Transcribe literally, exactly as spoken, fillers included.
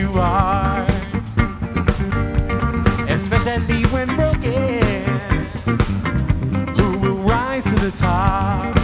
you are, especially when broken. Who will rise to the top?